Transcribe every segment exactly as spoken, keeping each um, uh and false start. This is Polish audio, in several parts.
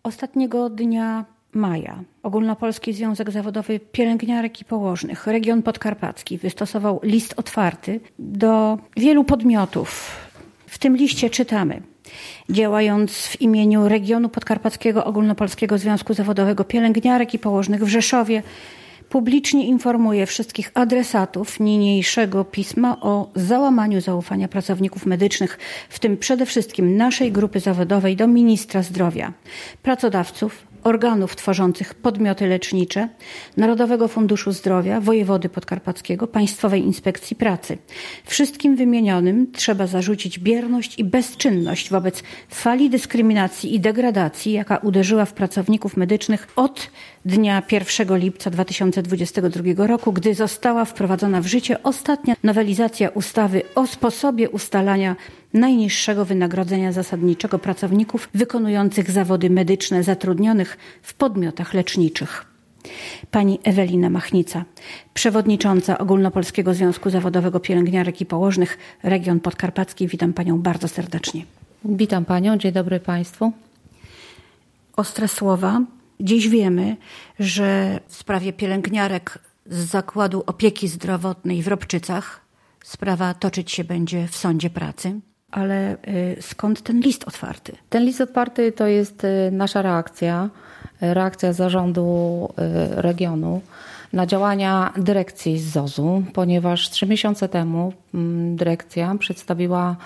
Ostatniego dnia maja Ogólnopolski Związek Zawodowy Pielęgniarek i Położnych, Region Podkarpacki, wystosował list otwarty do wielu podmiotów. W tym liście czytamy: działając w imieniu Regionu Podkarpackiego Ogólnopolskiego Związku Zawodowego Pielęgniarek i Położnych w Rzeszowie, publicznie informuję wszystkich adresatów niniejszego pisma o załamaniu zaufania pracowników medycznych, w tym przede wszystkim naszej grupy zawodowej, do ministra zdrowia, pracodawców, organów tworzących podmioty lecznicze, Narodowego Funduszu Zdrowia, wojewody podkarpackiego, Państwowej Inspekcji Pracy. Wszystkim wymienionym trzeba zarzucić bierność i bezczynność wobec fali dyskryminacji i degradacji, jaka uderzyła w pracowników medycznych od dnia pierwszego lipca dwa tysiące dwudziestego drugiego roku, gdy została wprowadzona w życie ostatnia nowelizacja ustawy o sposobie ustalania najniższego wynagrodzenia zasadniczego pracowników wykonujących zawody medyczne zatrudnionych w podmiotach leczniczych. Pani Ewelina Machnica, przewodnicząca Ogólnopolskiego Związku Zawodowego Pielęgniarek i Położnych, Region Podkarpacki. Witam Panią bardzo serdecznie. Witam Panią, dzień dobry Państwu. Ostre słowa. Dziś wiemy, że w sprawie pielęgniarek z Zakładu Opieki Zdrowotnej w Ropczycach sprawa toczyć się będzie w Sądzie Pracy. Ale skąd ten list otwarty? Ten list otwarty to jest nasza reakcja, reakcja zarządu regionu na działania dyrekcji z zozu, ponieważ trzy miesiące temu dyrekcja przedstawiła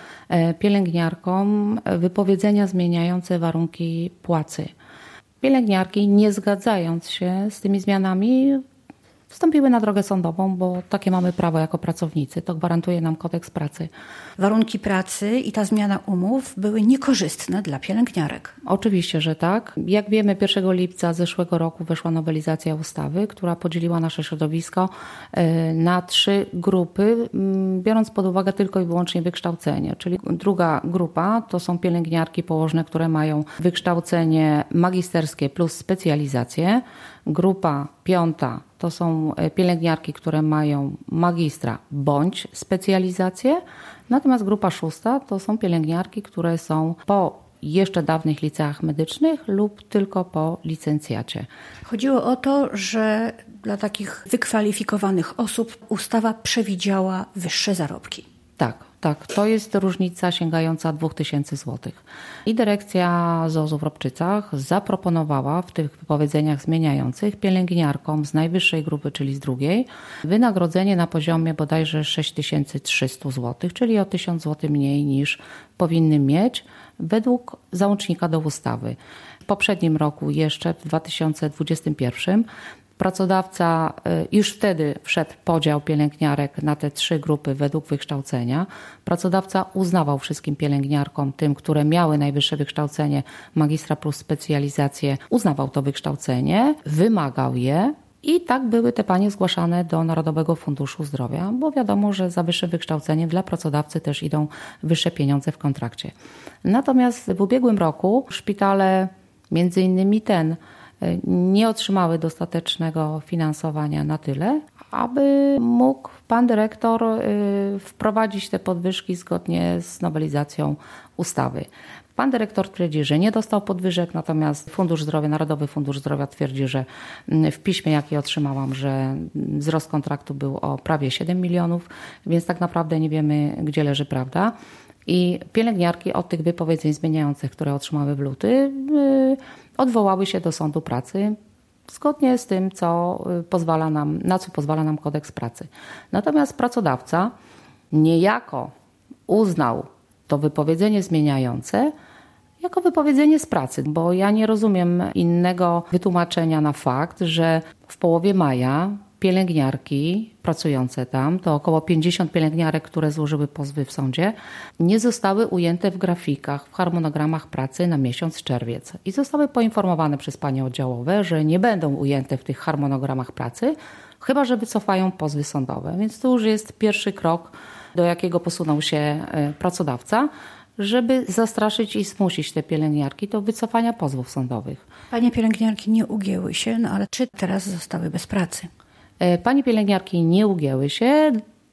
pielęgniarkom wypowiedzenia zmieniające warunki płacy. Pielęgniarki, nie zgadzając się z tymi zmianami, wstąpiły na drogę sądową, bo takie mamy prawo jako pracownicy. To gwarantuje nam kodeks pracy. Warunki pracy i ta zmiana umów były niekorzystne dla pielęgniarek. Oczywiście, że tak. Jak wiemy, pierwszego lipca zeszłego roku weszła nowelizacja ustawy, która podzieliła nasze środowisko na trzy grupy, biorąc pod uwagę tylko i wyłącznie wykształcenie. Czyli druga grupa to są pielęgniarki położne, które mają wykształcenie magisterskie plus specjalizację. Grupa piąta to są pielęgniarki, które mają magistra bądź specjalizację. Natomiast grupa szósta to są pielęgniarki, które są po jeszcze dawnych liceach medycznych lub tylko po licencjacie. Chodziło o to, że dla takich wykwalifikowanych osób ustawa przewidziała wyższe zarobki. Tak. Tak, to jest różnica sięgająca dwóch tysięcy złotych. I dyrekcja zozu w Ropczycach zaproponowała w tych wypowiedzeniach zmieniających pielęgniarkom z najwyższej grupy, czyli z drugiej, wynagrodzenie na poziomie bodajże sześć tysięcy trzysta złotych, czyli o tysiąc złotych mniej niż powinny mieć według załącznika do ustawy. W poprzednim roku, jeszcze w dwa tysiące dwudziestym pierwszym, pracodawca, już wtedy wszedł podział pielęgniarek na te trzy grupy według wykształcenia. Pracodawca uznawał wszystkim pielęgniarkom, tym, które miały najwyższe wykształcenie, magistra plus specjalizację, uznawał to wykształcenie, wymagał je i tak były te panie zgłaszane do Narodowego Funduszu Zdrowia, bo wiadomo, że za wyższe wykształcenie dla pracodawcy też idą wyższe pieniądze w kontrakcie. Natomiast w ubiegłym roku szpitale, między innymi ten, nie otrzymały dostatecznego finansowania na tyle, aby mógł pan dyrektor wprowadzić te podwyżki zgodnie z nowelizacją ustawy. Pan dyrektor twierdzi, że nie dostał podwyżek, natomiast Fundusz Zdrowia, Narodowy Fundusz Zdrowia twierdzi, że w piśmie, jakie otrzymałam, że wzrost kontraktu był o prawie siedem milionów, więc tak naprawdę nie wiemy, gdzie leży prawda. I pielęgniarki od tych wypowiedzeń zmieniających, które otrzymały w luty, odwołały się do Sądu Pracy zgodnie z tym, co pozwala nam, na co pozwala nam kodeks pracy. Natomiast pracodawca niejako uznał to wypowiedzenie zmieniające jako wypowiedzenie z pracy, bo ja nie rozumiem innego wytłumaczenia na fakt, że w połowie maja pielęgniarki pracujące tam, to około pięćdziesiąt pielęgniarek, które złożyły pozwy w sądzie, nie zostały ujęte w grafikach, w harmonogramach pracy na miesiąc czerwiec i zostały poinformowane przez panie oddziałowe, że nie będą ujęte w tych harmonogramach pracy, chyba że wycofają pozwy sądowe. Więc to już jest pierwszy krok, do jakiego posunął się pracodawca, żeby zastraszyć i zmusić te pielęgniarki do wycofania pozwów sądowych. Panie pielęgniarki nie ugięły się, no ale czy teraz zostały bez pracy? Panie pielęgniarki nie ugięły się,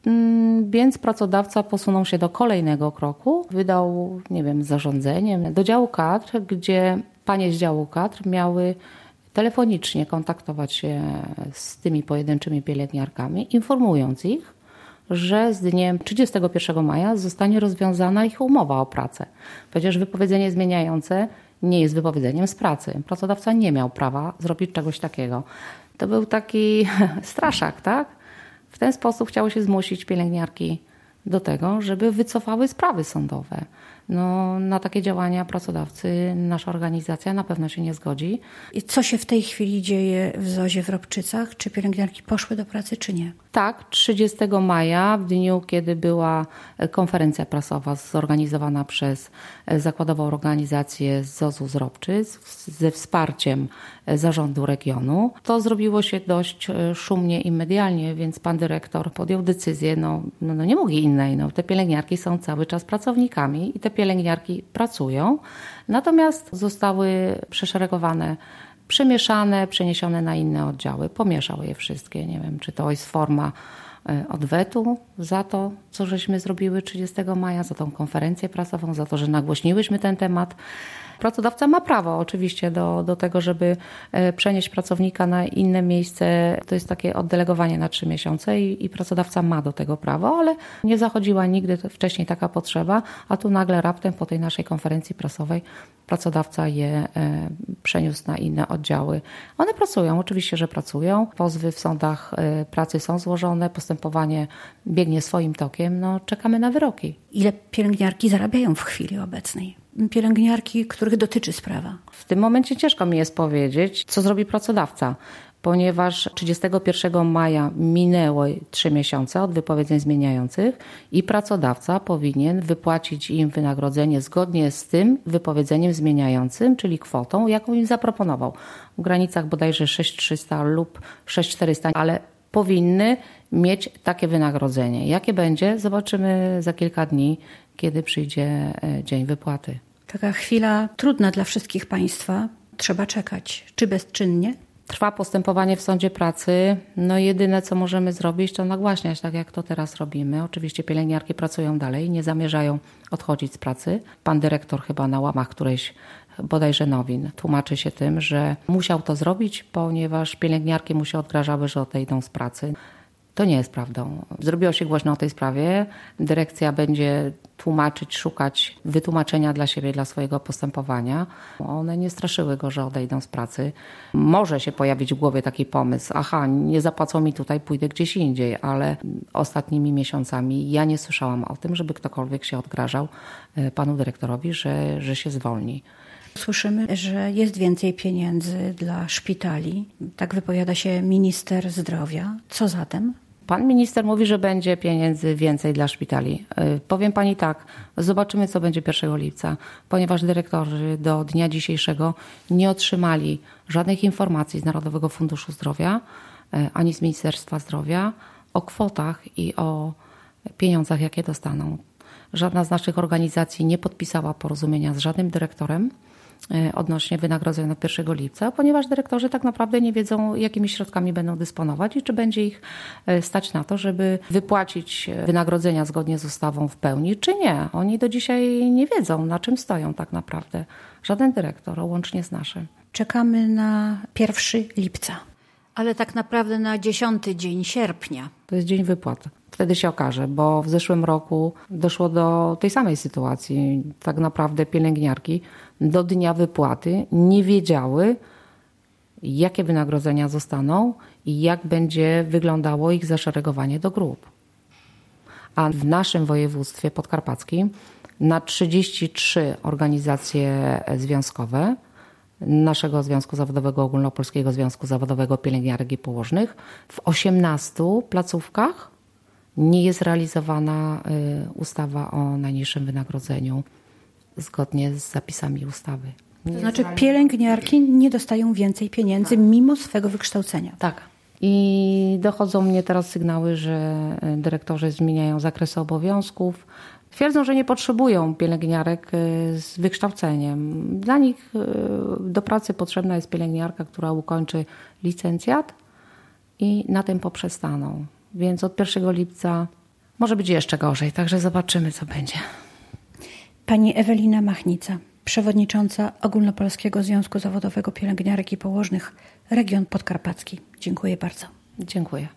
więc pracodawca posunął się do kolejnego kroku. Wydał, nie wiem, zarządzeniem do działu kadr, gdzie panie z działu kadr miały telefonicznie kontaktować się z tymi pojedynczymi pielęgniarkami, informując ich, że z dniem trzydziestego pierwszego maja zostanie rozwiązana ich umowa o pracę. Przecież wypowiedzenie zmieniające nie jest wypowiedzeniem z pracy. Pracodawca nie miał prawa zrobić czegoś takiego. To był taki straszak, tak? W ten sposób chciało się zmusić pielęgniarki do tego, żeby wycofały sprawy sądowe. No, na takie działania pracodawcy nasza organizacja na pewno się nie zgodzi. I co się w tej chwili dzieje w zozie w Ropczycach? Czy pielęgniarki poszły do pracy, czy nie? Tak, trzydziestego maja, w dniu, kiedy była konferencja prasowa zorganizowana przez zakładową organizację zosu z Ropczyc ze wsparciem zarządu regionu, to zrobiło się dość szumnie i medialnie, więc pan dyrektor podjął decyzję, no, no, no nie mówi innej, no, te pielęgniarki są cały czas pracownikami i te pielęgniarki pracują, natomiast zostały przeszeregowane, przemieszane, przeniesione na inne oddziały. Pomieszał je wszystkie. Nie wiem, czy to jest forma odwetu za to, co żeśmy zrobiły trzydziestego maja, za tą konferencję prasową, za to, że nagłośniłyśmy ten temat. Pracodawca ma prawo oczywiście do, do tego, żeby przenieść pracownika na inne miejsce. To jest takie oddelegowanie na trzy miesiące i, i pracodawca ma do tego prawo, ale nie zachodziła nigdy wcześniej taka potrzeba, a tu nagle raptem po tej naszej konferencji prasowej pracodawca je e, przeniósł na inne oddziały. One pracują, oczywiście, że pracują. Pozwy w sądach e, pracy są złożone, postępowanie biegnie swoim tokiem. No, czekamy na wyroki. Ile pielęgniarki zarabiają w chwili obecnej? Pielęgniarki, których dotyczy sprawa. W tym momencie ciężko mi jest powiedzieć, co zrobi pracodawca, ponieważ trzydziestego pierwszego maja minęły trzy miesiące od wypowiedzeń zmieniających i pracodawca powinien wypłacić im wynagrodzenie zgodnie z tym wypowiedzeniem zmieniającym, czyli kwotą, jaką im zaproponował. W granicach bodajże sześć tysięcy trzysta lub sześć tysięcy czterysta, ale powinny mieć takie wynagrodzenie. Jakie będzie? Zobaczymy za kilka dni, kiedy przyjdzie dzień wypłaty. Taka chwila trudna dla wszystkich państwa. Trzeba czekać. Czy bezczynnie? Trwa postępowanie w sądzie pracy. No jedyne, co możemy zrobić, to nagłaśniać, tak jak to teraz robimy. Oczywiście pielęgniarki pracują dalej, nie zamierzają odchodzić z pracy. Pan dyrektor chyba na łamach którejś bodajże nowin tłumaczy się tym, że musiał to zrobić, ponieważ pielęgniarki mu się odgrażały, że odejdą z pracy. To nie jest prawdą. Zrobiło się głośno o tej sprawie. Dyrekcja będzie tłumaczyć, szukać wytłumaczenia dla siebie, dla swojego postępowania. One nie straszyły go, że odejdą z pracy. Może się pojawić w głowie taki pomysł, aha, nie zapłacą mi tutaj, pójdę gdzieś indziej, ale ostatnimi miesiącami ja nie słyszałam o tym, żeby ktokolwiek się odgrażał panu dyrektorowi, że, że się zwolni. Słyszymy, że jest więcej pieniędzy dla szpitali. Tak wypowiada się minister zdrowia. Co zatem? Pan minister mówi, że będzie pieniędzy więcej dla szpitali. Powiem pani tak, zobaczymy, co będzie pierwszego lipca, ponieważ dyrektorzy do dnia dzisiejszego nie otrzymali żadnych informacji z Narodowego Funduszu Zdrowia ani z Ministerstwa Zdrowia o kwotach i o pieniądzach, jakie dostaną. Żadna z naszych organizacji nie podpisała porozumienia z żadnym dyrektorem odnośnie wynagrodzeń od pierwszego lipca, ponieważ dyrektorzy tak naprawdę nie wiedzą, jakimi środkami będą dysponować i czy będzie ich stać na to, żeby wypłacić wynagrodzenia zgodnie z ustawą w pełni, czy nie. Oni do dzisiaj nie wiedzą, na czym stoją tak naprawdę. Żaden dyrektor, łącznie z naszym. Czekamy na pierwszego lipca, ale tak naprawdę na dziesiąty dzień sierpnia. To jest dzień wypłaty. Wtedy się okaże, bo w zeszłym roku doszło do tej samej sytuacji. Tak naprawdę pielęgniarki do dnia wypłaty nie wiedziały, jakie wynagrodzenia zostaną i jak będzie wyglądało ich zaszeregowanie do grup. A w naszym województwie podkarpackim na trzydzieści trzy organizacje związkowe naszego Związku Zawodowego, Ogólnopolskiego Związku Zawodowego Pielęgniarek i Położnych w osiemnastu placówkach nie jest realizowana ustawa o najniższym wynagrodzeniu zgodnie z zapisami ustawy. Nie to znaczy pielęgniarki nie dostają więcej pieniędzy tak. mimo swego wykształcenia. Tak. I dochodzą mnie teraz sygnały, że dyrektorzy zmieniają zakresy obowiązków. Twierdzą, że nie potrzebują pielęgniarek z wykształceniem. Dla nich do pracy potrzebna jest pielęgniarka, która ukończy licencjat i na tym poprzestaną. Więc od pierwszego lipca może być jeszcze gorzej, także zobaczymy, co będzie. Pani Ewelina Machnica, przewodnicząca Ogólnopolskiego Związku Zawodowego Pielęgniarek i Położnych, region podkarpacki. Dziękuję bardzo. Dziękuję.